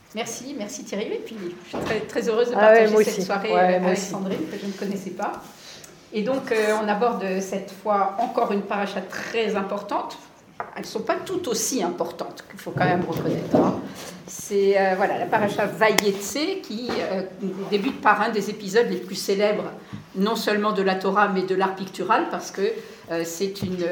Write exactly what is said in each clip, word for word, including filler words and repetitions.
Merci, merci Thierry. Et puis, je suis très, très heureuse de Ah partager ouais, cette aussi. soirée Ouais, avec Sandrine, que je ne connaissais pas. Et donc, euh, on aborde cette fois encore une paracha très importante. Elles ne sont pas toutes aussi importantes, qu'il faut quand même reconnaître. Hein. C'est euh, voilà, la paracha Vayetse qui euh, débute par un des épisodes les plus célèbres, non seulement de la Torah, mais de l'art pictural, parce que euh, c'est une,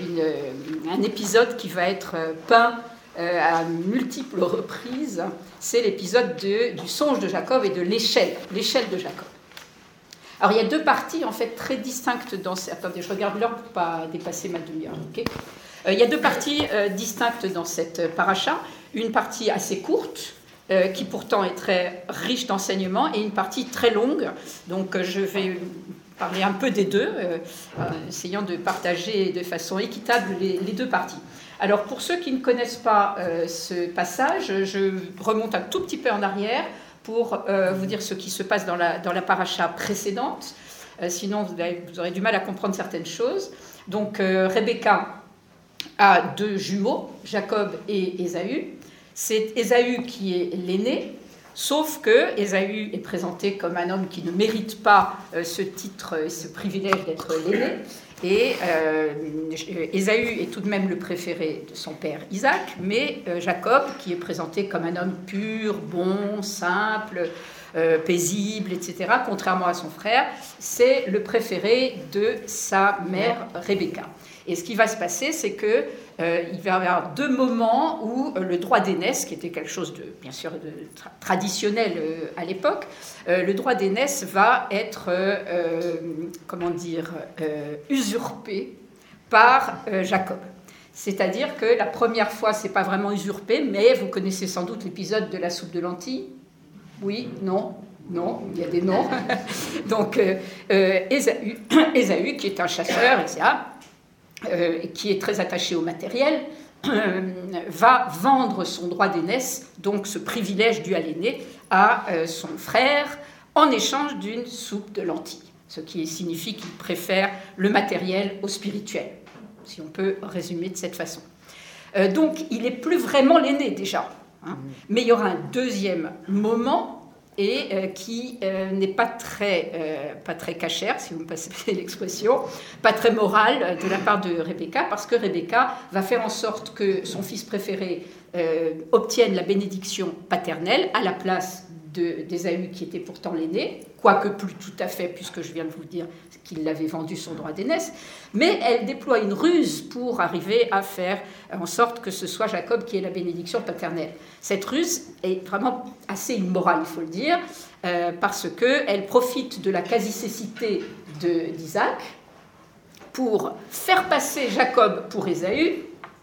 une, un épisode qui va être peint euh, à multiples reprises. C'est l'épisode de, du songe de Jacob et de l'échelle, l'échelle de Jacob. Alors, il y a deux parties, en fait, très distinctes dans... Attendez, je regarde l'heure pour ne pas dépasser ma demi-heure, ok ? Euh, il y a deux parties euh, distinctes dans cette paracha. Une partie assez courte, euh, qui pourtant est très riche d'enseignements, et une partie très longue. Donc, euh, je vais parler un peu des deux, euh, euh, essayant de partager de façon équitable les, les deux parties. Alors, pour ceux qui ne connaissent pas euh, ce passage, je remonte un tout petit peu en arrière pour euh, vous dire ce qui se passe dans la, dans la paracha précédente. Euh, sinon, vous, avez, vous aurez du mal à comprendre certaines choses. Donc, euh, Rebecca a deux jumeaux, Jacob et Ésaü. C'est Ésaü qui est l'aîné, sauf que Ésaü est présenté comme un homme qui ne mérite pas euh, ce titre et ce privilège d'être l'aîné. Et euh, Ésaü est tout de même le préféré de son père Isaac, mais euh, Jacob, qui est présenté comme un homme pur, bon, simple, euh, paisible, et cetera, contrairement à son frère, c'est le préféré de sa mère Rebecca. Et ce qui va se passer, c'est qu'il euh, va y avoir deux moments où euh, le droit d'aînesse, qui était quelque chose de, bien sûr, de tra- traditionnel euh, à l'époque, euh, le droit d'aînesse va être, euh, comment dire, euh, usurpé par euh, Jacob. C'est-à-dire que la première fois, c'est pas vraiment usurpé, mais vous connaissez sans doute l'épisode de la soupe de lentilles. Oui, non, non, il y a des noms. Donc, euh, euh, Ésaü, Ésaü, qui est un chasseur, et cetera, Euh, qui est très attaché au matériel, euh, va vendre son droit d'aînesse, donc ce privilège dû à l'aîné, à euh, son frère, en échange d'une soupe de lentilles, ce qui signifie qu'il préfère le matériel au spirituel, si on peut résumer de cette façon. Euh, donc, il n'est plus vraiment l'aîné déjà, hein, mais il y aura un deuxième moment et euh, qui euh, n'est pas très, euh, pas très cachère, si vous me passez l'expression, pas très morale de la part de Rebecca, parce que Rebecca va faire en sorte que son fils préféré euh, obtienne la bénédiction paternelle à la place de, d'Ésaü, qui était pourtant l'aîné, quoique plus tout à fait, puisque je viens de vous dire qu'il avait vendu son droit d'aînesse, mais elle déploie une ruse pour arriver à faire en sorte que ce soit Jacob qui ait la bénédiction paternelle. Cette ruse est vraiment assez immorale, il faut le dire, euh, parce qu'elle profite de la quasi-cécité de, d'Isaac pour faire passer Jacob pour Ésaü,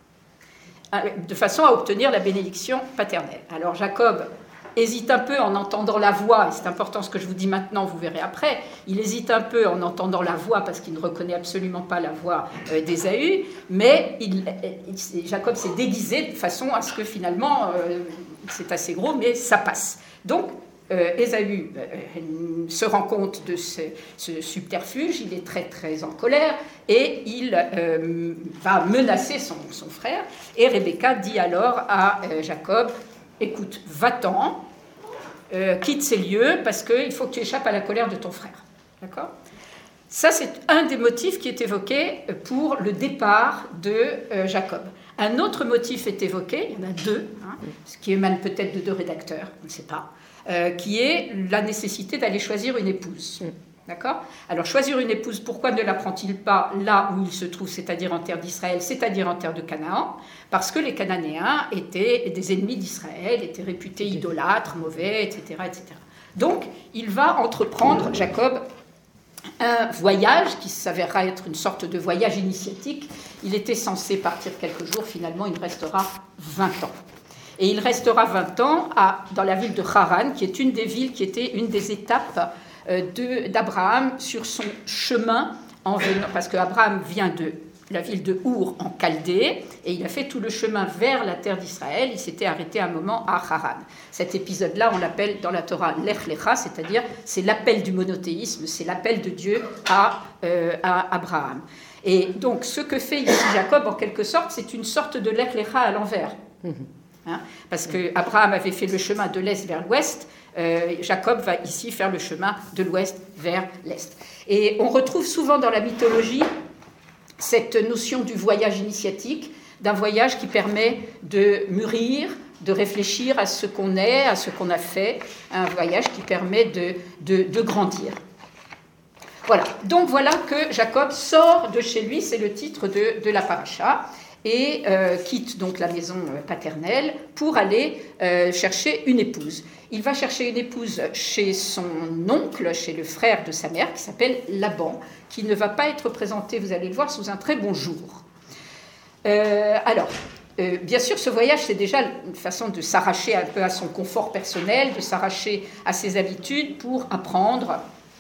de façon à obtenir la bénédiction paternelle. Alors Jacob hésite un peu en entendant la voix, et c'est important ce que je vous dis maintenant, vous verrez après, il hésite un peu en entendant la voix parce qu'il ne reconnaît absolument pas la voix euh, d'Ésaü, mais il, il, Jacob s'est déguisé de façon à ce que finalement, euh, c'est assez gros, mais ça passe. Donc, euh, Ésaü euh, se rend compte de ce, ce subterfuge, il est très très en colère, et il euh, va menacer son, son frère, et Rebecca dit alors à euh, Jacob, écoute, va-t'en, euh, quitte ces lieux, parce qu'il faut que tu échappes à la colère de ton frère. D'accord ? Ça, c'est un des motifs qui est évoqué pour le départ de euh, Jacob. Un autre motif est évoqué, il y en a deux, hein, ce qui émane peut-être de deux rédacteurs, on ne sait pas, euh, qui est la nécessité d'aller choisir une épouse. D'accord ? Alors, choisir une épouse, pourquoi ne la prend-il pas là où il se trouve, c'est-à-dire en terre d'Israël, c'est-à-dire en terre de Canaan ? Parce que les Cananéens étaient des ennemis d'Israël, étaient réputés idolâtres, mauvais, et cetera, et cetera. Donc, il va entreprendre, Jacob, un voyage qui s'avérera être une sorte de voyage initiatique. Il était censé partir quelques jours, finalement, il restera vingt ans. Et il restera vingt ans à, dans la ville de Haran, qui est une des villes qui était une des étapes De, d'Abraham sur son chemin en venant, parce qu'Abraham vient de la ville de Our en Chaldée et il a fait tout le chemin vers la terre d'Israël. Il s'était arrêté un moment à Haran. Cet épisode-là, on l'appelle dans la Torah Lech Lecha, c'est-à-dire c'est l'appel du monothéisme, c'est l'appel de Dieu à, euh, à Abraham. Et donc ce que fait ici Jacob, en quelque sorte, c'est une sorte de Lech Lecha à l'envers. Mm-hmm. Hein, parce qu'Abraham avait fait le chemin de l'est vers l'ouest, euh, Jacob va ici faire le chemin de l'ouest vers l'est. Et on retrouve souvent dans la mythologie cette notion du voyage initiatique, d'un voyage qui permet de mûrir, de réfléchir à ce qu'on est, à ce qu'on a fait, un voyage qui permet de, de, de grandir. Voilà, donc voilà que Jacob sort de chez lui, c'est le titre de, de la paracha, et euh, quitte donc la maison paternelle pour aller euh, chercher une épouse. Il va chercher une épouse chez son oncle, chez le frère de sa mère, qui s'appelle Laban, qui ne va pas être présenté, vous allez le voir, sous un très bon jour. Euh, alors, euh, bien sûr, ce voyage, c'est déjà une façon de s'arracher un peu à son confort personnel, de s'arracher à ses habitudes pour apprendre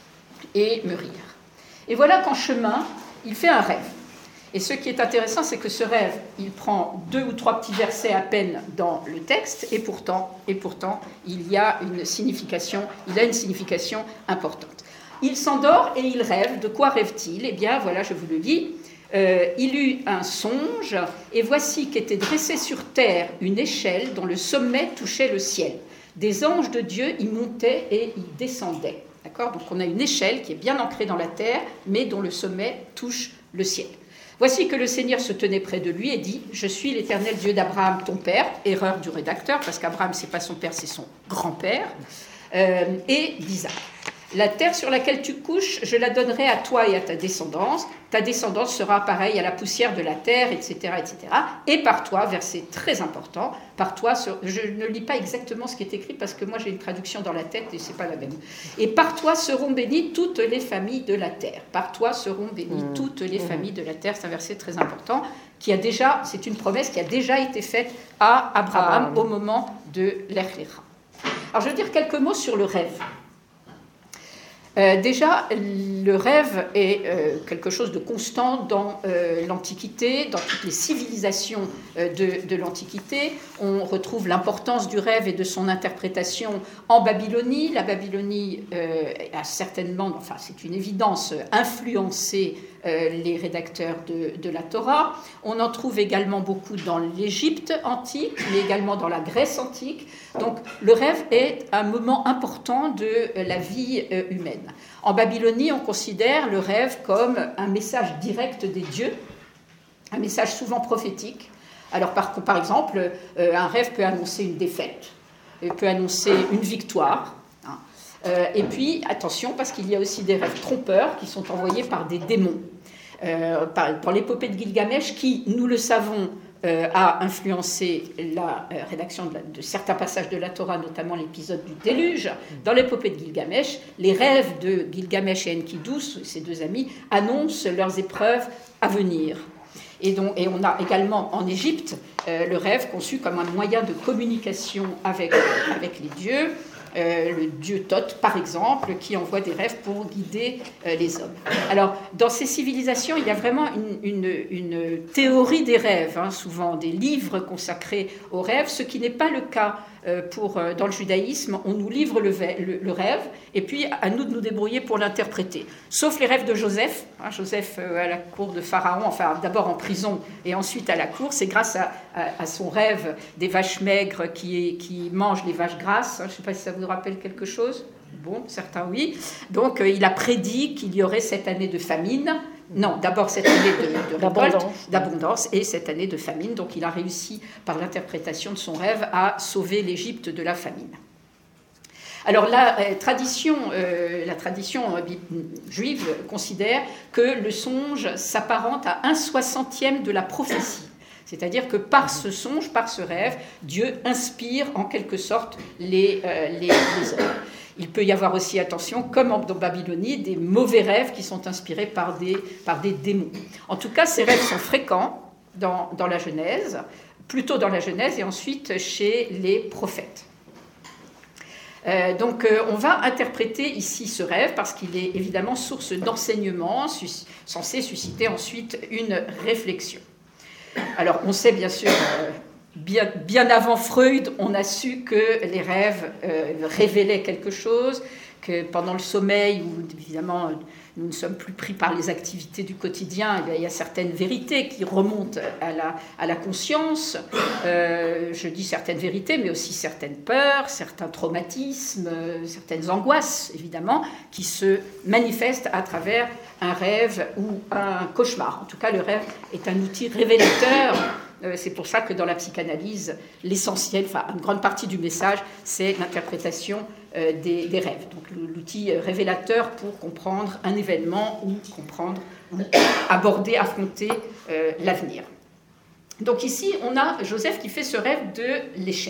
et mûrir. Et voilà qu'en chemin, il fait un rêve. Et ce qui est intéressant, c'est que ce rêve, il prend deux ou trois petits versets à peine dans le texte, et pourtant, et pourtant, il y a une signification, il a une signification importante. Il s'endort et il rêve. De quoi rêve-t-il ? Eh bien, voilà, je vous le lis. Euh, il eut un songe, et voici qu'était dressée sur terre une échelle dont le sommet touchait le ciel. Des anges de Dieu y montaient et y descendaient. D'accord ? Donc on a une échelle qui est bien ancrée dans la terre, mais dont le sommet touche le ciel. Voici que le Seigneur se tenait près de lui et dit « Je suis l'Éternel Dieu d'Abraham, ton père », erreur du rédacteur, parce qu'Abraham, ce n'est pas son père, c'est son grand-père, euh, et d'Isaac. « La terre sur laquelle tu couches, je la donnerai à toi et à ta descendance. Ta descendance sera pareille à la poussière de la terre, et cetera, et cetera. Et par toi, verset très important, par toi, je ne lis pas exactement ce qui est écrit parce que moi j'ai une traduction dans la tête et c'est pas la même. Et par toi seront bénies toutes les familles de la terre. Par toi seront bénies mmh. toutes les mmh. familles de la terre. C'est un verset très important qui a déjà, c'est une promesse qui a déjà été faite à Abraham ah. au moment de l'Echléra. Alors je veux dire quelques mots sur le rêve. Euh, déjà, le rêve est euh, quelque chose de constant dans euh, l'Antiquité, dans toutes les civilisations euh, de, de l'Antiquité. On retrouve l'importance du rêve et de son interprétation en Babylonie. La Babylonie euh, a certainement, enfin c'est une évidence, influencé euh, les rédacteurs de, de la Torah. On en trouve également beaucoup dans l'Égypte antique, mais également dans la Grèce antique. Donc le rêve est un moment important de la vie euh, humaine. En Babylonie, on considère le rêve comme un message direct des dieux, un message souvent prophétique. Alors, par, par exemple, euh, un rêve peut annoncer une défaite, peut annoncer une victoire. Hein. Euh, et puis, attention, parce qu'il y a aussi des rêves trompeurs qui sont envoyés par des démons. Euh, par, pour l'épopée de Gilgamesh, qui, nous le savons, Euh, a influencé la euh, rédaction de, la, de certains passages de la Torah, notamment l'épisode du déluge. Dans l'épopée de Gilgamesh, les rêves de Gilgamesh et Enkidu, ses deux amis, annoncent leurs épreuves à venir. Et, donc, et on a également en Égypte euh, le rêve conçu comme un moyen de communication avec, avec les dieux. Euh, le dieu Thoth, par exemple, qui envoie des rêves pour guider euh, les hommes. Alors, dans ces civilisations, il y a vraiment une, une, une théorie des rêves, hein, souvent des livres consacrés aux rêves, ce qui n'est pas le cas euh, pour, euh, dans le judaïsme. On nous livre le, le, le rêve, et puis à nous de nous débrouiller pour l'interpréter. Sauf les rêves de Joseph, hein, Joseph euh, à la cour de Pharaon, enfin d'abord en prison et ensuite à la cour. C'est grâce à, à, à son rêve des vaches maigres qui, qui mangent les vaches grasses. Hein, je ne sais pas si ça vous rappelle quelque chose. Bon, certains oui. Donc euh, il a prédit qu'il y aurait cette année de famine. Non, d'abord cette année de, de révolte, d'abondance. d'abondance, et cette année de famine. Donc il a réussi, par l'interprétation de son rêve, à sauver l'Égypte de la famine. Alors la euh, tradition, euh, la tradition euh, juive considère que le songe s'apparente à un soixantième de la prophétie. C'est-à-dire que par ce songe, par ce rêve, Dieu inspire en quelque sorte les, euh, les, les hommes. Il peut y avoir aussi, attention, comme en Babylonie, des mauvais rêves qui sont inspirés par des, par des démons. En tout cas, ces rêves sont fréquents dans, dans la Genèse, plutôt dans la Genèse et ensuite chez les prophètes. Euh, donc euh, on va interpréter ici ce rêve parce qu'il est évidemment source d'enseignement, sus- censé susciter ensuite une réflexion. Alors on sait bien sûr... Euh, Bien, bien avant Freud, on a su que les rêves euh, révélaient quelque chose, que pendant le sommeil, où évidemment nous ne sommes plus pris par les activités du quotidien, eh bien, il y a certaines vérités qui remontent à la, à la conscience. Euh, je dis certaines vérités, mais aussi certaines peurs, certains traumatismes, euh, certaines angoisses, évidemment, qui se manifestent à travers un rêve ou un cauchemar. En tout cas, le rêve est un outil révélateur. Euh, c'est pour ça que dans la psychanalyse, l'essentiel, enfin une grande partie du message, c'est l'interprétation euh, des, des rêves. Donc l'outil révélateur pour comprendre un événement ou comprendre, ou aborder, affronter euh, l'avenir. Donc ici, on a Joseph qui fait ce rêve de l'échelle.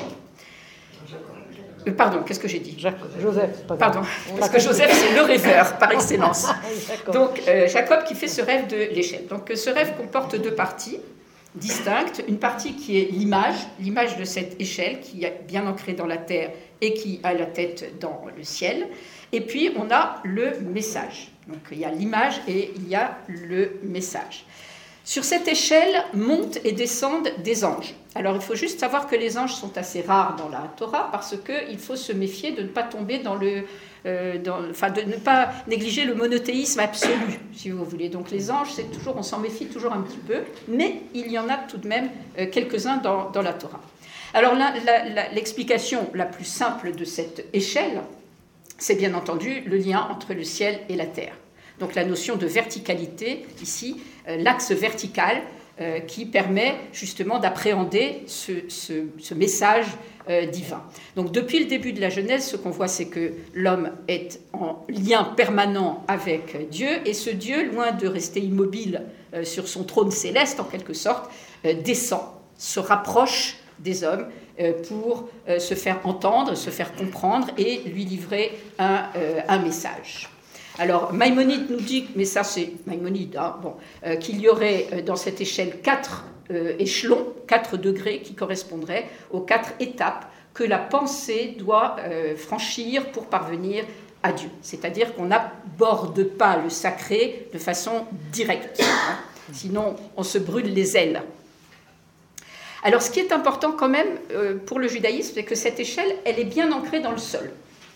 Euh, pardon, qu'est-ce que j'ai dit ? Jacob. Joseph. Pas pardon, parce que Joseph, c'est le rêveur par excellence. Donc euh, Jacob qui fait ce rêve de l'échelle. Donc ce rêve comporte deux parties distinctes. Une partie qui est l'image, l'image de cette échelle qui est bien ancrée dans la terre et qui a la tête dans le ciel. Et puis on a le message. Donc il y a l'image et il y a le message. Sur cette échelle montent et descendent des anges. Alors il faut juste savoir que les anges sont assez rares dans la Torah parce qu'il faut se méfier de ne pas tomber dans le, euh, dans, enfin de ne pas négliger le monothéisme absolu, si vous voulez. Donc les anges, c'est toujours, on s'en méfie toujours un petit peu, mais il y en a tout de même euh, quelques-uns dans, dans la Torah. Alors la, la, la, l'explication la plus simple de cette échelle, c'est bien entendu le lien entre le ciel et la terre. Donc la notion de verticalité, ici, euh, l'axe vertical euh, qui permet justement d'appréhender ce, ce, ce message euh, divin. Donc depuis le début de la Genèse, ce qu'on voit, c'est que l'homme est en lien permanent avec Dieu, et ce Dieu, loin de rester immobile euh, sur son trône céleste, en quelque sorte, euh, descend, se rapproche des hommes euh, pour euh, se faire entendre, se faire comprendre et lui livrer un, euh, un message. Alors, Maïmonide nous dit, mais ça c'est Maïmonide, hein, bon, euh, qu'il y aurait euh, dans cette échelle quatre euh, échelons, quatre degrés qui correspondraient aux quatre étapes que la pensée doit euh, franchir pour parvenir à Dieu. C'est-à-dire qu'on n'aborde pas le sacré de façon directe, hein, sinon on se brûle les ailes. Alors, ce qui est important quand même euh, pour le judaïsme, c'est que cette échelle, elle est bien ancrée dans le sol.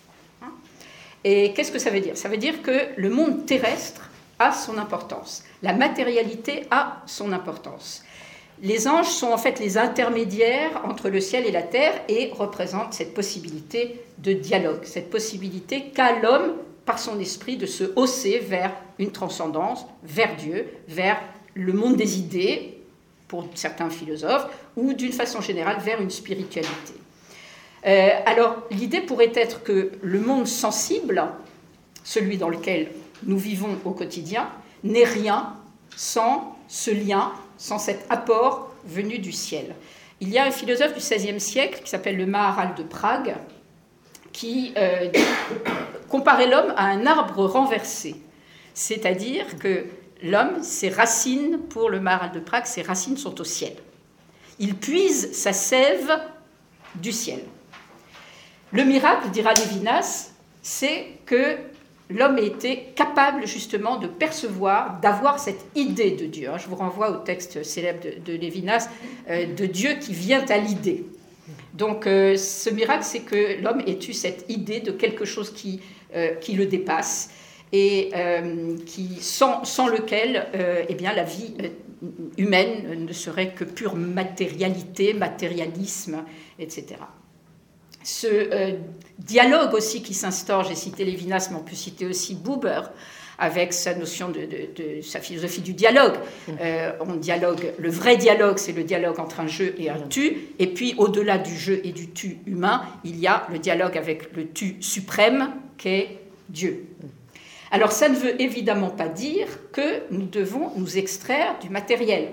Et qu'est-ce que ça veut dire ? Ça veut dire que le monde terrestre a son importance. La matérialité a son importance. Les anges sont en fait les intermédiaires entre le ciel et la terre et représentent cette possibilité de dialogue, cette possibilité qu'a l'homme, par son esprit, de se hausser vers une transcendance, vers Dieu, vers le monde des idées, pour certains philosophes, ou d'une façon générale vers une spiritualité. Euh, alors, l'idée pourrait être que le monde sensible, celui dans lequel nous vivons au quotidien, n'est rien sans ce lien, sans cet apport venu du ciel. Il y a un philosophe du seizième siècle qui s'appelle le Maharal de Prague, qui euh, comparait l'homme à un arbre renversé. C'est-à-dire que l'homme, ses racines, pour le Maharal de Prague, ses racines sont au ciel. Il puise sa sève du ciel. Le miracle, dira Lévinas, c'est que l'homme ait été capable justement de percevoir, d'avoir cette idée de Dieu. Je vous renvoie au texte célèbre de, de Lévinas, euh, de Dieu qui vient à l'idée. Donc euh, ce miracle, c'est que l'homme ait eu cette idée de quelque chose qui, euh, qui le dépasse et euh, qui, sans, sans lequel euh, eh bien, la vie humaine ne serait que pure matérialité, matérialisme, et cetera. Ce euh, dialogue aussi qui s'instaure, j'ai cité Lévinas, mais on peut citer aussi Buber, avec sa notion de, de, de sa philosophie du dialogue. Euh, on dialogue, le vrai dialogue, c'est le dialogue entre un je et un tu, et puis au-delà du je et du tu humain, il y a le dialogue avec le tu suprême qu'est Dieu. Alors ça ne veut évidemment pas dire que nous devons nous extraire du matériel.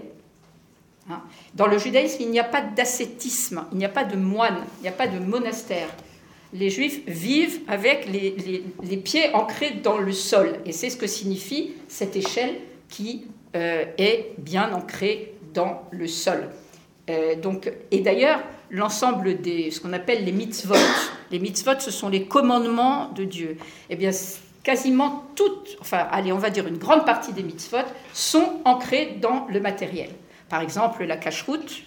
Dans le judaïsme, il n'y a pas d'ascétisme, il n'y a pas de moine, il n'y a pas de monastère. Les juifs vivent avec les, les, les pieds ancrés dans le sol. Et c'est ce que signifie cette échelle qui euh, est bien ancrée dans le sol. Euh, donc, et d'ailleurs, l'ensemble des ce qu'on appelle les mitzvot, les mitzvot, ce sont les commandements de Dieu. Eh bien, quasiment toutes, enfin, allez, on va dire une grande partie des mitzvot sont ancrées dans le matériel. Par exemple, la cacheroute, hein,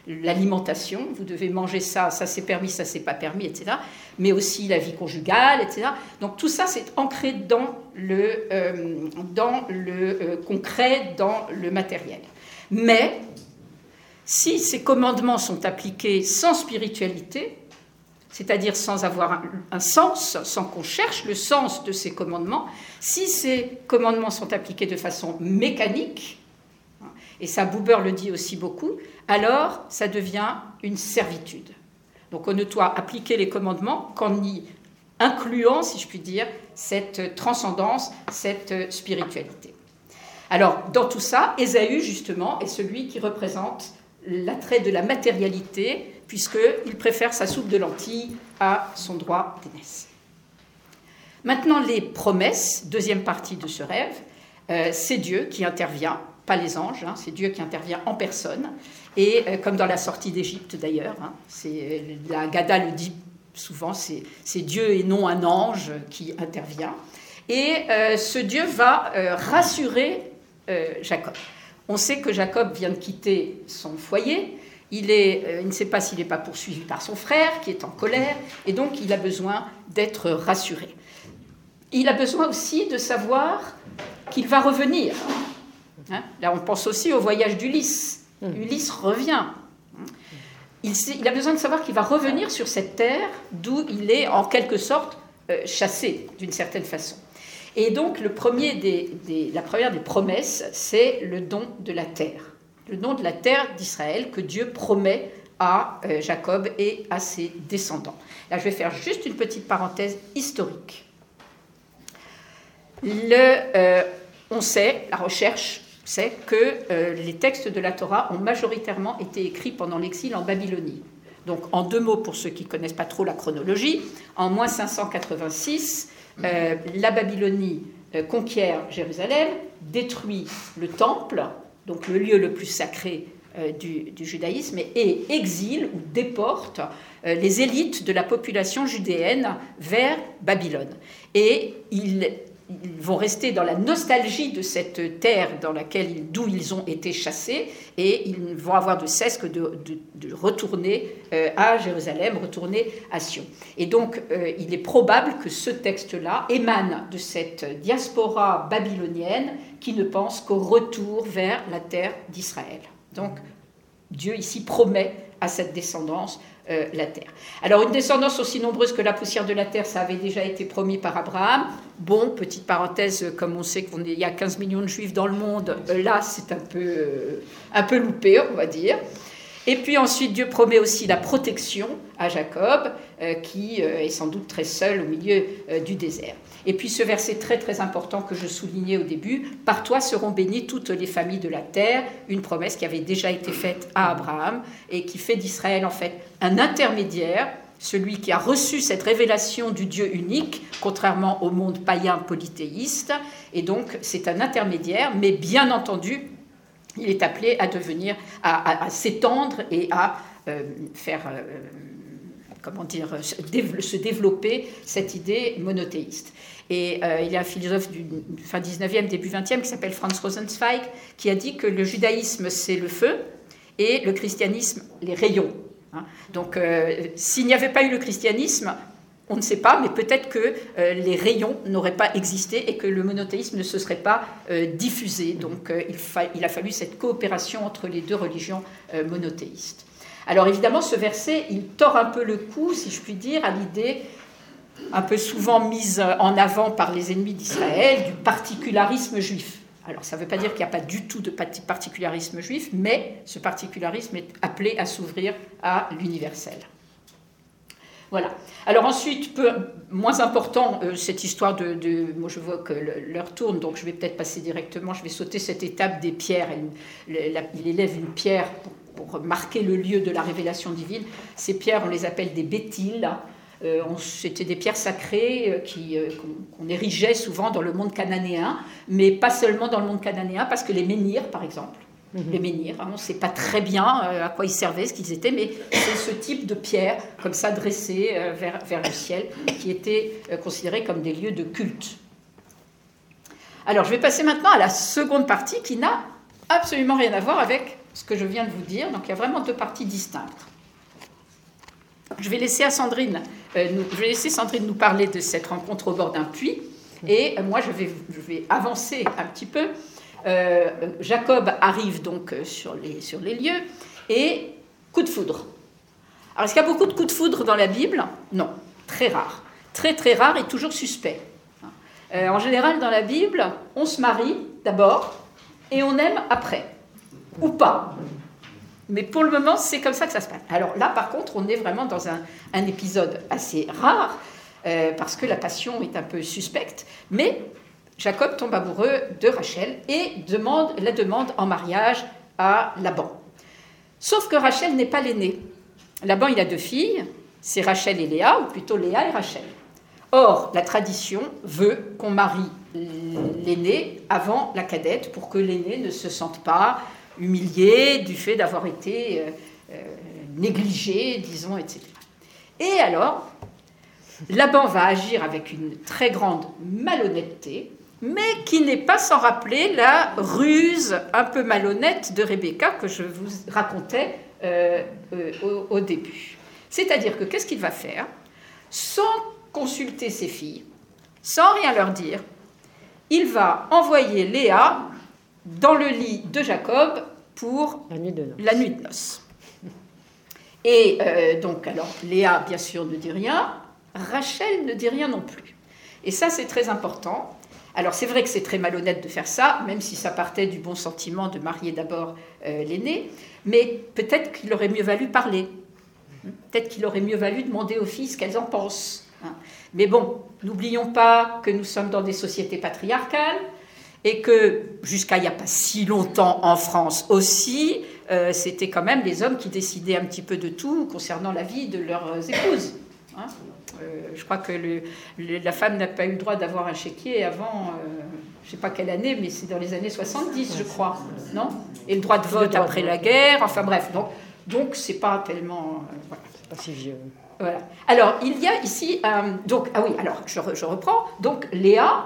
l'alimentation, vous devez manger ça, ça c'est permis, ça c'est pas permis, et cetera. Mais aussi la vie conjugale, et cetera. Donc tout ça, c'est ancré dans le, euh, dans le euh, concret, dans le matériel. Mais si ces commandements sont appliqués sans spiritualité, c'est-à-dire sans avoir un, un sens, sans qu'on cherche le sens de ces commandements, si ces commandements sont appliqués de façon mécanique, et ça Buber le dit aussi beaucoup, alors ça devient une servitude. Donc on ne doit appliquer les commandements qu'en y incluant, si je puis dire, cette transcendance, cette spiritualité. Alors dans tout ça, Ésaü justement est celui qui représente l'attrait de la matérialité, puisqu'il préfère sa soupe de lentilles à son droit d'aînesse. Maintenant, les promesses, deuxième partie de ce rêve, euh, c'est Dieu qui intervient, pas les anges, hein, c'est Dieu qui intervient en personne, et euh, comme dans la sortie d'Égypte d'ailleurs, hein, c'est, la Gada le dit souvent, c'est, c'est Dieu et non un ange qui intervient, et euh, ce Dieu va euh, rassurer euh, Jacob. On sait que Jacob vient de quitter son foyer, il, est, euh, il ne sait pas s'il n'est pas poursuivi par son frère, qui est en colère, et donc il a besoin d'être rassuré. Il a besoin aussi de savoir qu'il va revenir. Hein, là, on pense aussi au voyage d'Ulysse. Ulysse revient. Il, sait, il a besoin de savoir qu'il va revenir sur cette terre d'où il est en quelque sorte euh, chassé, d'une certaine façon. Et donc, le premier des, des, la première des promesses, c'est le don de la terre. Le don de la terre d'Israël que Dieu promet à euh, Jacob et à ses descendants. Là, je vais faire juste une petite parenthèse historique. Le, euh, on sait, la recherche sait que euh, les textes de la Torah ont majoritairement été écrits pendant l'exil en Babylonie. Donc, en deux mots, pour ceux qui ne connaissent pas trop la chronologie, en moins cinq cent quatre-vingt-six, euh, la Babylonie euh, conquiert Jérusalem, détruit le temple, donc le lieu le plus sacré euh, du, du judaïsme, et, et exile ou déporte euh, les élites de la population judéenne vers Babylone. Et ils... Ils vont rester dans la nostalgie de cette terre dans laquelle, d'où ils ont été chassés, et ils vont avoir de cesse que de, de, de retourner euh, à Jérusalem, retourner à Sion. Et donc, euh, il est probable que ce texte-là émane de cette diaspora babylonienne qui ne pense qu'au retour vers la terre d'Israël. Donc, Dieu ici promet à cette descendance Euh, la terre. Alors, une descendance aussi nombreuse que la poussière de la terre, ça avait déjà été promis par Abraham. Bon, petite parenthèse, comme on sait qu'il y a quinze millions de juifs dans le monde, euh, là, c'est un peu, euh, un peu loupé, on va dire. Et puis ensuite, Dieu promet aussi la protection à Jacob, euh, qui euh, est sans doute très seul au milieu euh, du désert. Et puis ce verset très très important que je soulignais au début, « Par toi seront bénies toutes les familles de la terre », une promesse qui avait déjà été faite à Abraham et qui fait d'Israël en fait un intermédiaire, celui qui a reçu cette révélation du Dieu unique, contrairement au monde païen polythéiste. Et donc c'est un intermédiaire, mais bien entendu, il est appelé à devenir, à, à, à s'étendre et à euh, faire... Euh, comment dire, se développer cette idée monothéiste. Et euh, il y a un philosophe du fin dix-neuvième, début vingtième qui s'appelle Franz Rosenzweig qui a dit que le judaïsme c'est le feu et le christianisme les rayons. Hein. Donc euh, s'il n'y avait pas eu le christianisme, on ne sait pas, mais peut-être que euh, les rayons n'auraient pas existé et que le monothéisme ne se serait pas euh, diffusé. Donc euh, il, fa- il a fallu cette coopération entre les deux religions euh, monothéistes. Alors évidemment, ce verset, il tord un peu le cou, si je puis dire, à l'idée un peu souvent mise en avant par les ennemis d'Israël du particularisme juif. Alors ça ne veut pas dire qu'il n'y a pas du tout de particularisme juif, mais ce particularisme est appelé à s'ouvrir à l'universel. Voilà. Alors ensuite, peu, moins important, euh, cette histoire de, de... Moi, je vois que le, l'heure tourne, donc je vais peut-être passer directement, je vais sauter cette étape des pierres. Il, la, il élève une pierre pour pour marquer le lieu de la révélation divine. Ces pierres, on les appelle des bétiles. Euh, on, c'était des pierres sacrées euh, qui, euh, qu'on, qu'on érigeait souvent dans le monde cananéen, mais pas seulement dans le monde cananéen, parce que les menhirs, par exemple, mm-hmm. les menhirs, hein, on ne sait pas très bien euh, à quoi ils servaient, ce qu'ils étaient, mais c'est ce type de pierres, comme ça, dressées euh, vers, vers le ciel, qui étaient euh, considérés comme des lieux de culte. Alors, je vais passer maintenant à la seconde partie, qui n'a absolument rien à voir avec ce que je viens de vous dire. Donc il y a vraiment deux parties distinctes. Je vais laisser à Sandrine, euh, nous, je vais laisser Sandrine nous parler de cette rencontre au bord d'un puits. Et euh, moi, je vais, je vais avancer un petit peu. Euh, Jacob arrive donc sur les, sur les lieux et coup de foudre. Alors, est-ce qu'il y a beaucoup de coups de foudre dans la Bible ? Non, très rare. Très, très rare et toujours suspect. Euh, en général, dans la Bible, on se marie d'abord et on aime après. Ou pas. Mais pour le moment, c'est comme ça que ça se passe. Alors là, par contre, on est vraiment dans un, un épisode assez rare, euh, parce que la passion est un peu suspecte, mais Jacob tombe amoureux de Rachel et demande, la demande en mariage à Laban. Sauf que Rachel n'est pas l'aînée. Laban, il a deux filles, c'est Rachel et Léa, ou plutôt Léa et Rachel. Or, la tradition veut qu'on marie l'aînée avant la cadette, pour que l'aînée ne se sente pas humilié du fait d'avoir été euh, euh, négligé, disons, et cetera. Et alors, Laban va agir avec une très grande malhonnêteté, mais qui n'est pas sans rappeler la ruse un peu malhonnête de Rebecca que je vous racontais euh, euh, au, au début. C'est-à-dire que qu'est-ce qu'il va faire ? Sans consulter ses filles, sans rien leur dire, il va envoyer Léa dans le lit de Jacob pour la nuit de noces. La nuit de noces. Et euh, donc, alors, Léa, bien sûr, ne dit rien, Rachel ne dit rien non plus. Et ça, c'est très important. Alors, c'est vrai que c'est très malhonnête de faire ça, même si ça partait du bon sentiment de marier d'abord euh, l'aîné, mais peut-être qu'il aurait mieux valu parler. Peut-être qu'il aurait mieux valu demander aux filles ce qu'elles en pensent. Mais bon, n'oublions pas que nous sommes dans des sociétés patriarcales, et que jusqu'à il n'y a pas si longtemps en France aussi, euh, c'était quand même les hommes qui décidaient un petit peu de tout concernant la vie de leurs épouses. Hein euh, je crois que le, le, la femme n'a pas eu le droit d'avoir un chéquier avant, euh, je ne sais pas quelle année, mais c'est dans les années soixante-dix, je crois, non ? Et le droit de vote droit après de la guerre, enfin bref, donc, donc c'est pas tellement... Euh, voilà. C'est pas si vieux. Voilà. Alors, il y a ici... Euh, donc, ah oui, alors, je, je reprends. Donc, Léa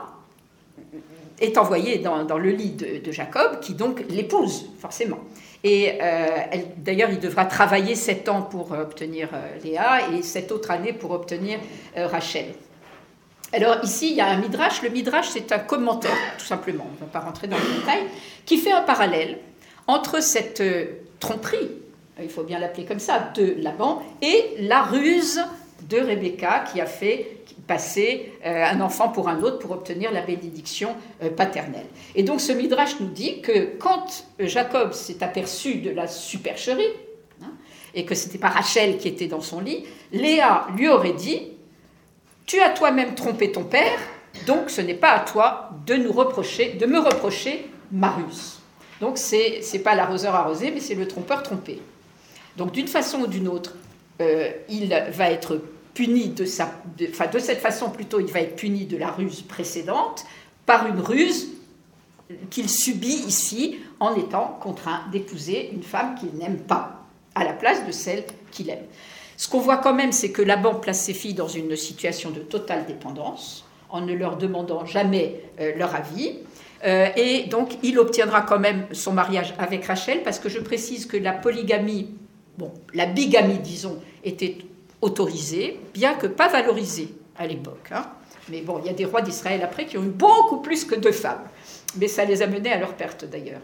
est envoyée dans, dans le lit de, de Jacob, qui donc l'épouse, forcément. Et euh, elle, d'ailleurs, il devra travailler sept ans pour obtenir euh, Léa et sept autres années pour obtenir euh, Rachel. Alors ici, il y a un midrash. Le midrash, c'est un commentaire, tout simplement, on ne va pas rentrer dans le détail, qui fait un parallèle entre cette euh, tromperie, il faut bien l'appeler comme ça, de Laban, et la ruse de Rebecca qui a fait passer euh, un enfant pour un autre pour obtenir la bénédiction euh, paternelle. Et donc ce midrash nous dit que quand Jacob s'est aperçu de la supercherie, hein, et que ce n'était pas Rachel qui était dans son lit, Léa lui aurait dit « Tu as toi-même trompé ton père, donc ce n'est pas à toi de, nous reprocher, de me reprocher ma ruse. » Donc c'est, c'est pas l'arroseur arrosé, mais c'est le trompeur trompé. Donc d'une façon ou d'une autre, euh, il va être puni de, sa, de, enfin, de cette façon plutôt, il va être puni de la ruse précédente par une ruse qu'il subit ici en étant contraint d'épouser une femme qu'il n'aime pas à la place de celle qu'il aime. Ce qu'on voit quand même, c'est que Laban place ses filles dans une situation de totale dépendance en ne leur demandant jamais euh, leur avis. Euh, et donc, il obtiendra quand même son mariage avec Rachel, parce que je précise que la polygamie, bon, la bigamie, disons, était autorisée, bien que pas valorisée à l'époque. Hein. Mais bon, il y a des rois d'Israël après qui ont eu beaucoup plus que deux femmes. Mais ça les a menés à leur perte, d'ailleurs.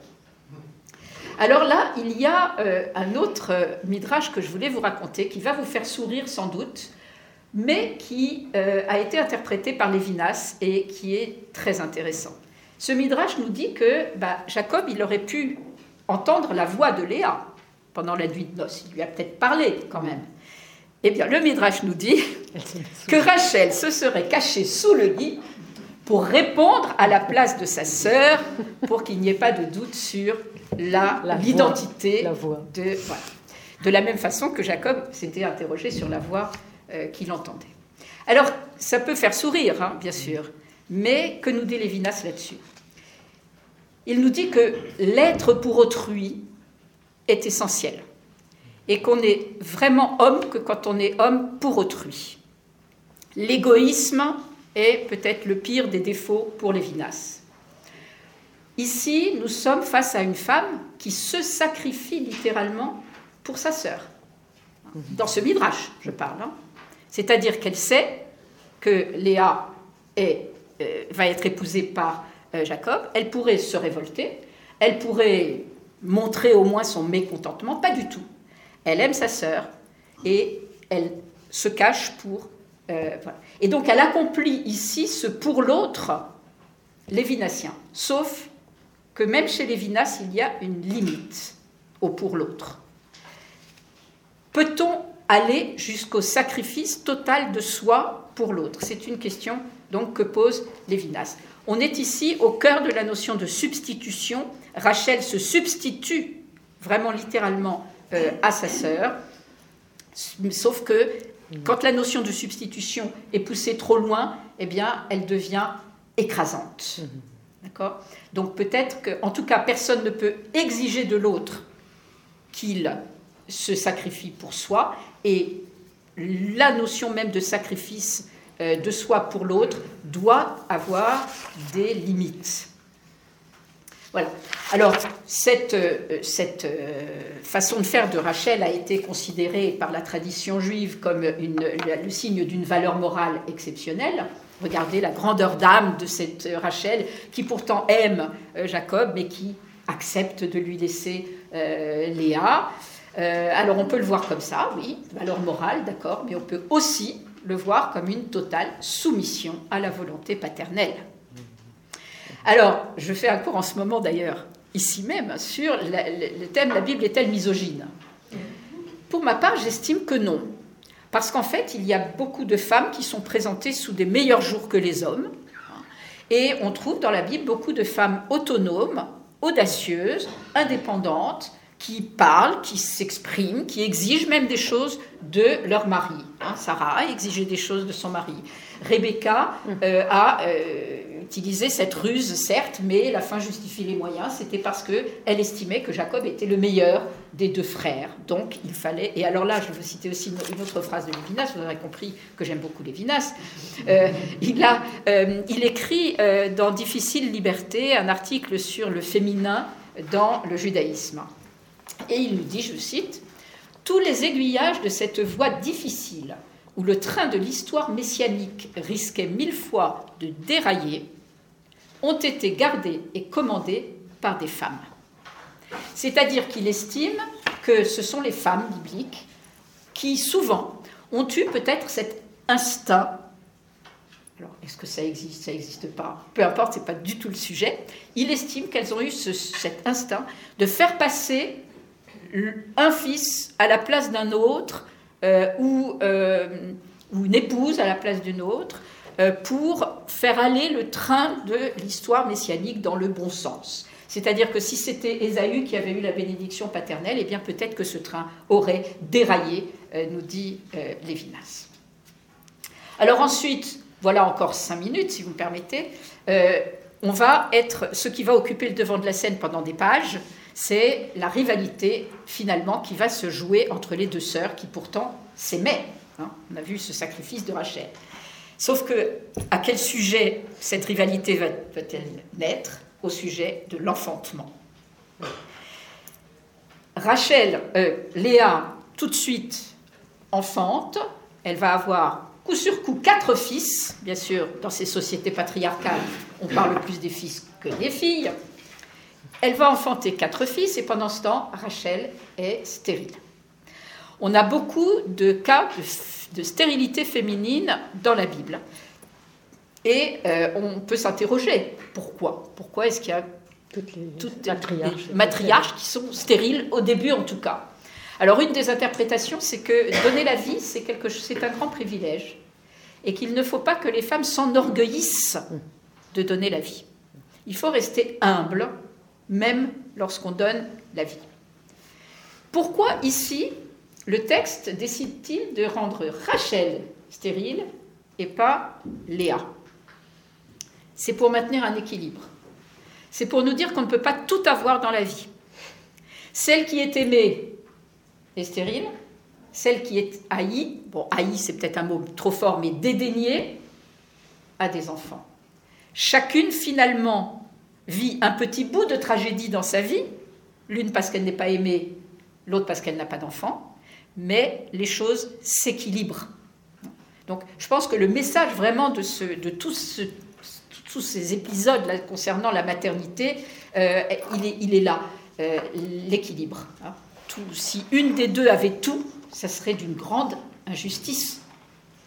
Alors là, il y a euh, un autre euh, midrash que je voulais vous raconter, qui va vous faire sourire sans doute, mais qui euh, a été interprété par Lévinas et qui est très intéressant. Ce midrash nous dit que bah, Jacob, il aurait pu entendre la voix de Léa pendant la nuit de noces. Il lui a peut-être parlé quand même. Eh bien, le midrash nous dit que Rachel se serait cachée sous le lit pour répondre à la place de sa sœur, pour qu'il n'y ait pas de doute sur la, la l'identité voix, la voix. de... Voilà. De la même façon que Jacob s'était interrogé sur la voix euh, qu'il entendait. Alors, ça peut faire sourire, hein, bien sûr, mais que nous dit Lévinas là-dessus ? Il nous dit que l'être pour autrui est essentiel et qu'on est vraiment homme que quand on est homme pour autrui. L'égoïsme est peut-être le pire des défauts pour Lévinas. Ici, nous sommes face à une femme qui se sacrifie littéralement pour sa sœur. Dans ce midrash, je parle. Hein. C'est-à-dire qu'elle sait que Léa est, euh, va être épousée par euh, Jacob. Elle pourrait se révolter. Elle pourrait montrer au moins son mécontentement. Pas du tout. Elle aime sa sœur et elle se cache pour... Euh, voilà. Et donc, elle accomplit ici ce pour l'autre lévinassien. Sauf que même chez Lévinas, il y a une limite au pour l'autre. Peut-on aller jusqu'au sacrifice total de soi pour l'autre? C'est une question donc, que pose Lévinas. On est ici au cœur de la notion de substitution. Rachel se substitue vraiment littéralement euh, à sa sœur, sauf que quand la notion de substitution est poussée trop loin, eh bien, elle devient écrasante. D'accord ? Donc peut-être que, en tout cas, personne ne peut exiger de l'autre qu'il se sacrifie pour soi, et la notion même de sacrifice euh, de soi pour l'autre doit avoir des limites. Voilà. Alors, cette, euh, cette euh, façon de faire de Rachel a été considérée par la tradition juive comme une, le signe d'une valeur morale exceptionnelle. Regardez la grandeur d'âme de cette Rachel qui pourtant aime euh, Jacob, mais qui accepte de lui laisser euh, Léa. Euh, alors, on peut le voir comme ça, oui, valeur morale, d'accord, mais on peut aussi le voir comme une totale soumission à la volonté paternelle. Alors, je fais un cours en ce moment d'ailleurs, ici même, sur la, le thème « La Bible est-elle misogyne ?» Pour ma part, j'estime que non. Parce qu'en fait, il y a beaucoup de femmes qui sont présentées sous des meilleurs jours que les hommes. Et on trouve dans la Bible beaucoup de femmes autonomes, audacieuses, indépendantes, qui parlent, qui s'expriment, qui exigent même des choses de leur mari. Hein, Sarah a exigé des choses de son mari. Rebecca euh, a euh, utilisé cette ruse, certes, mais la fin justifie les moyens. C'était parce qu'elle estimait que Jacob était le meilleur des deux frères. Donc, il fallait... Et alors là, je veux citer aussi une autre phrase de Lévinas. Vous aurez compris que j'aime beaucoup Lévinas. Euh, il, a, euh, il écrit euh, dans « Difficile liberté » un article sur le féminin dans le judaïsme. Et il nous dit, je cite, « Tous les aiguillages de cette voie difficile où le train de l'histoire messianique risquait mille fois de dérailler, ont été gardés et commandés par des femmes. » C'est-à-dire qu'il estime que ce sont les femmes bibliques qui, souvent, ont eu peut-être cet instinct. Alors, est-ce que ça existe, ça n'existe pas? Peu importe, ce n'est pas du tout le sujet. Il estime qu'elles ont eu ce, cet instinct de faire passer un fils à la place d'un autre, euh, ou, euh, ou une épouse à la place d'une autre, euh, pour faire aller le train de l'histoire messianique dans le bon sens. C'est-à-dire que si c'était Ésaü qui avait eu la bénédiction paternelle, eh bien peut-être que ce train aurait déraillé, euh, nous dit euh, Lévinas. Alors ensuite, voilà encore cinq minutes, si vous me permettez, euh, on va être, ce qui va occuper le devant de la scène pendant des pages, c'est la rivalité, finalement, qui va se jouer entre les deux sœurs qui, pourtant, s'aimaient. Hein, on a vu ce sacrifice de Rachel. Sauf que, à quel sujet cette rivalité va, va-t-elle naître? Au sujet de l'enfantement. Rachel, euh, Léa, tout de suite, enfante. Elle va avoir, coup sur coup, quatre fils. Bien sûr, dans ces sociétés patriarcales, on parle plus des fils que des filles. Elle va enfanter quatre fils et pendant ce temps, Rachel est stérile. On a beaucoup de cas de, de stérilité féminine dans la Bible. Et euh, on peut s'interroger. Pourquoi Pourquoi est-ce qu'il y a toutes les, toutes matriarches, les matriarches qui sont stériles, au début en tout cas? Alors une des interprétations, c'est que donner la vie, c'est, quelque, c'est un grand privilège. Et qu'il ne faut pas que les femmes s'enorgueillissent de donner la vie. Il faut rester humble, même lorsqu'on donne la vie. Pourquoi ici, le texte décide-t-il de rendre Rachel stérile et pas Léa? C'est pour maintenir un équilibre. C'est pour nous dire qu'on ne peut pas tout avoir dans la vie. Celle qui est aimée est stérile, celle qui est haïe, bon, haïe c'est peut-être un mot trop fort, mais dédaignée, a des enfants. Chacune finalement vit un petit bout de tragédie dans sa vie, l'une parce qu'elle n'est pas aimée, l'autre parce qu'elle n'a pas d'enfant, mais les choses s'équilibrent. Donc je pense que le message vraiment de, ce, de tout ce, tous ces épisodes là, concernant la maternité, euh, il, est, il est là, euh, l'équilibre. Hein. Tout, si une des deux avait tout, ça serait d'une grande injustice. D'accord ?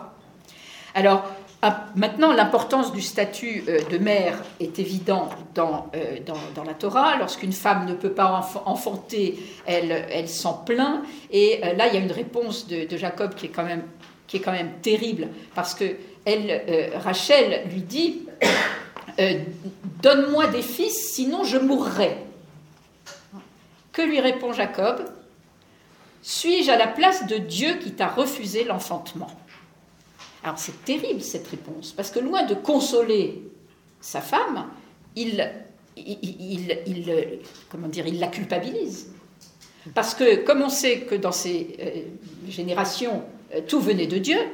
Alors, maintenant, l'importance du statut de mère est évidente dans, euh, dans, dans la Torah. Lorsqu'une femme ne peut pas enf- enfanter, elle, elle s'en plaint. Et euh, là, il y a une réponse de, de Jacob qui est quand même, qui est quand même terrible, parce que elle, euh, Rachel lui dit euh, « Donne-moi des fils, sinon je mourrai. » Que lui répond Jacob ? « Suis-je à la place de Dieu qui t'a refusé l'enfantement ?» Alors c'est terrible cette réponse, parce que loin de consoler sa femme, il, il, il, il, comment dire, il la culpabilise. Parce que comme on sait que dans ces euh, générations, euh, tout venait de Dieu,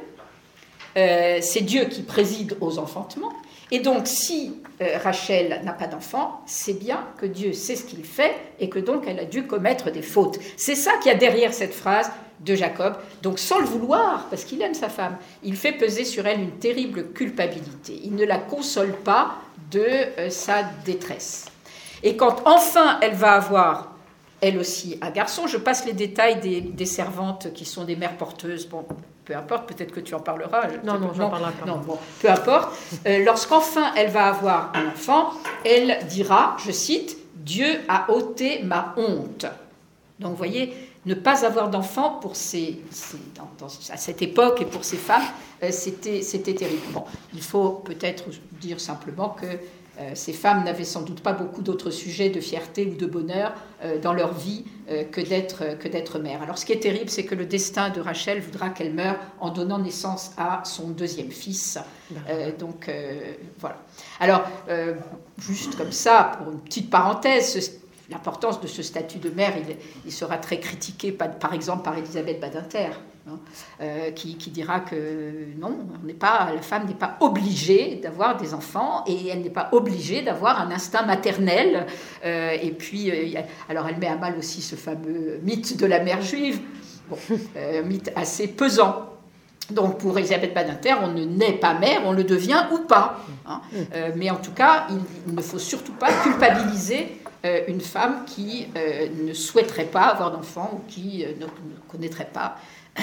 euh, c'est Dieu qui préside aux enfantements, et donc si euh, Rachel n'a pas d'enfant, c'est bien que Dieu sait ce qu'il fait, et que donc elle a dû commettre des fautes. C'est ça qu'il y a derrière cette phrase de Jacob, donc sans le vouloir, parce qu'il aime sa femme, il fait peser sur elle une terrible culpabilité. Il ne la console pas de euh, sa détresse. Et quand enfin elle va avoir, elle aussi, un garçon, je passe les détails des, des servantes qui sont des mères porteuses, bon, peu importe, peut-être que tu en parleras. Non, non, j'en parlerai pas. Non, bon, peu importe. Euh, lorsqu'enfin elle va avoir un enfant, elle dira, je cite, « Dieu a ôté ma honte ». Donc, vous voyez, ne pas avoir d'enfant pour ces, ces, dans, dans, à cette époque et pour ces femmes, euh, c'était, c'était terrible. Bon, il faut peut-être dire simplement que euh, ces femmes n'avaient sans doute pas beaucoup d'autres sujets de fierté ou de bonheur euh, dans leur vie euh, que, d'être, euh, que d'être mère. Alors, ce qui est terrible, c'est que le destin de Rachel voudra qu'elle meure en donnant naissance à son deuxième fils. Euh, donc, euh, voilà. Alors, euh, juste comme ça, pour une petite parenthèse, ce, l'importance de ce statut de mère, il, il sera très critiqué, par, par exemple, par Elisabeth Badinter, hein, euh, qui, qui dira que non, on n'est pas, la femme n'est pas obligée d'avoir des enfants et elle n'est pas obligée d'avoir un instinct maternel. Euh, et puis, euh, alors elle met à mal aussi ce fameux mythe de la mère juive, bon, euh, mythe assez pesant. Donc pour Elisabeth Badinter, on ne naît pas mère, on le devient ou pas. Hein. Euh, mais en tout cas, il, il ne faut surtout pas culpabiliser euh, une femme qui euh, ne souhaiterait pas avoir d'enfant ou qui euh, ne, ne connaîtrait pas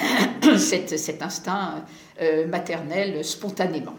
cet, cet instinct euh, maternel spontanément.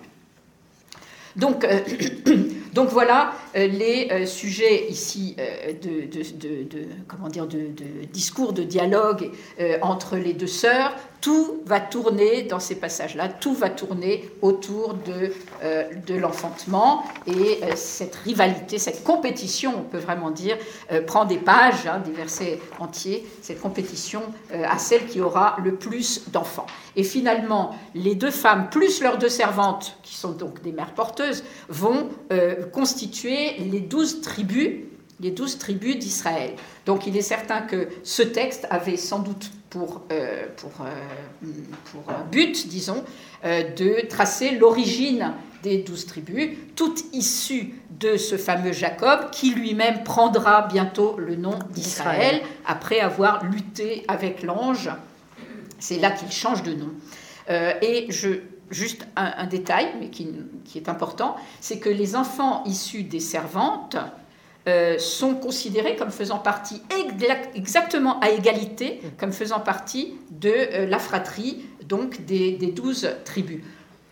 Donc, euh, donc voilà euh, les euh, sujets ici euh, de, de, de, de, comment dire, de, de discours, de dialogue euh, entre les deux sœurs. Tout va tourner dans ces passages-là, tout va tourner autour de, euh, de l'enfantement et euh, cette rivalité, cette compétition, on peut vraiment dire, euh, prend des pages, hein, des versets entiers, cette compétition euh, à celle qui aura le plus d'enfants. Et finalement, les deux femmes, plus leurs deux servantes, qui sont donc des mères porteuses, vont euh, constituer les douze tribus, les douze tribus d'Israël. Donc il est certain que ce texte avait sans doute pour, euh, pour, euh, pour but, disons, euh, de tracer l'origine des douze tribus, toutes issues de ce fameux Jacob, qui lui-même prendra bientôt le nom d'Israël, Israël. Après avoir lutté avec l'ange. C'est là qu'il change de nom. Euh, et je, juste un, un détail, mais qui, qui est important, c'est que les enfants issus des servantes Euh, sont considérés comme faisant partie exactement à égalité, comme faisant partie de euh, la fratrie, donc des, des douze tribus.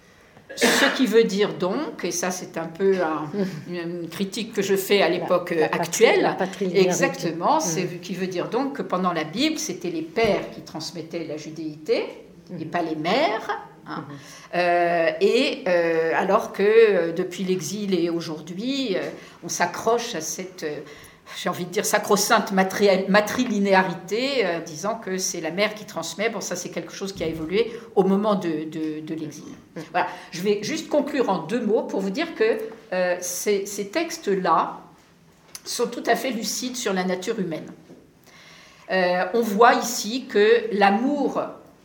Ce qui veut dire donc, et ça c'est un peu un, une critique que je fais à l'époque la, la actuelle, patrie, la exactement, c'est mmh. qui veut dire donc que pendant la Bible, c'était les pères qui transmettaient la judéité, mmh. et pas les mères. Hein. Mmh. Euh, et euh, alors que euh, depuis l'exil et aujourd'hui, euh, on s'accroche à cette, euh, j'ai envie de dire, sacro-sainte matri- matrilinéarité, euh, disant que c'est la mère qui transmet. Bon, ça c'est quelque chose qui a évolué au moment de, de, de l'exil. Voilà. Je vais juste conclure en deux mots pour vous dire que euh, ces, ces textes-là sont tout à fait lucides sur la nature humaine. Euh, on voit ici que l'amour...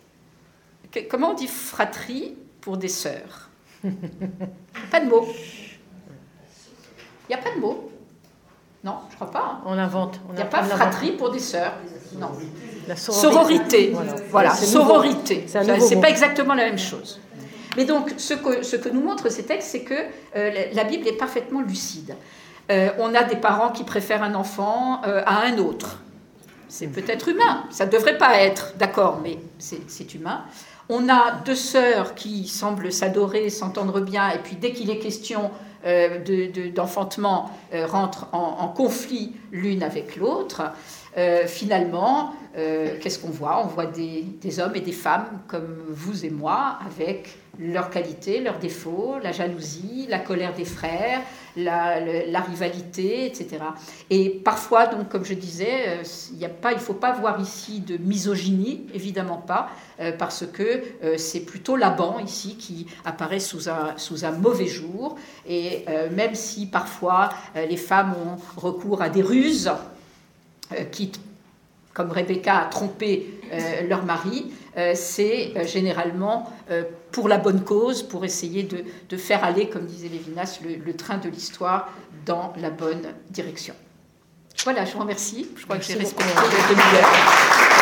Comment on dit fratrie pour des sœurs? Pas de mots. Il Il n'y a pas de mot. Non, je crois pas. Hein. On invente. Il n'y a pas fratrie pour des sœurs. Non. La sororité. sororité. Voilà, voilà. C'est sororité. C'est, c'est pas exactement la même chose. Mais donc, ce que, ce que nous montrent ces textes, c'est que euh, la Bible est parfaitement lucide. Euh, on a des parents qui préfèrent un enfant euh, à un autre. C'est peut-être humain. Ça ne devrait pas être, d'accord, mais c'est, c'est humain. On a deux sœurs qui semblent s'adorer, s'entendre bien, et puis dès qu'il est question euh, de, de, d'enfantement, euh, rentrent en, en conflit l'une avec l'autre. Euh, finalement, euh, qu'est-ce qu'on voit ? On voit des, des hommes et des femmes comme vous et moi, avec leurs qualités, leurs défauts, la jalousie, la colère des frères, la, la, la rivalité, et cetera. Et parfois, donc, comme je disais, euh, il y a pas, il ne faut pas voir ici de misogynie, évidemment pas, euh, parce que euh, c'est plutôt Laban ici qui apparaît sous un, sous un mauvais jour. Et euh, même si parfois euh, les femmes ont recours à des ruses, euh, quitte, comme Rebecca, à tromper euh, leur mari, euh, c'est euh, généralement euh, pour la bonne cause, pour essayer de, de faire aller, comme disait Lévinas, le, le train de l'histoire dans la bonne direction. Voilà, je vous remercie. Je crois Merci que j'ai respecté les demi-heures.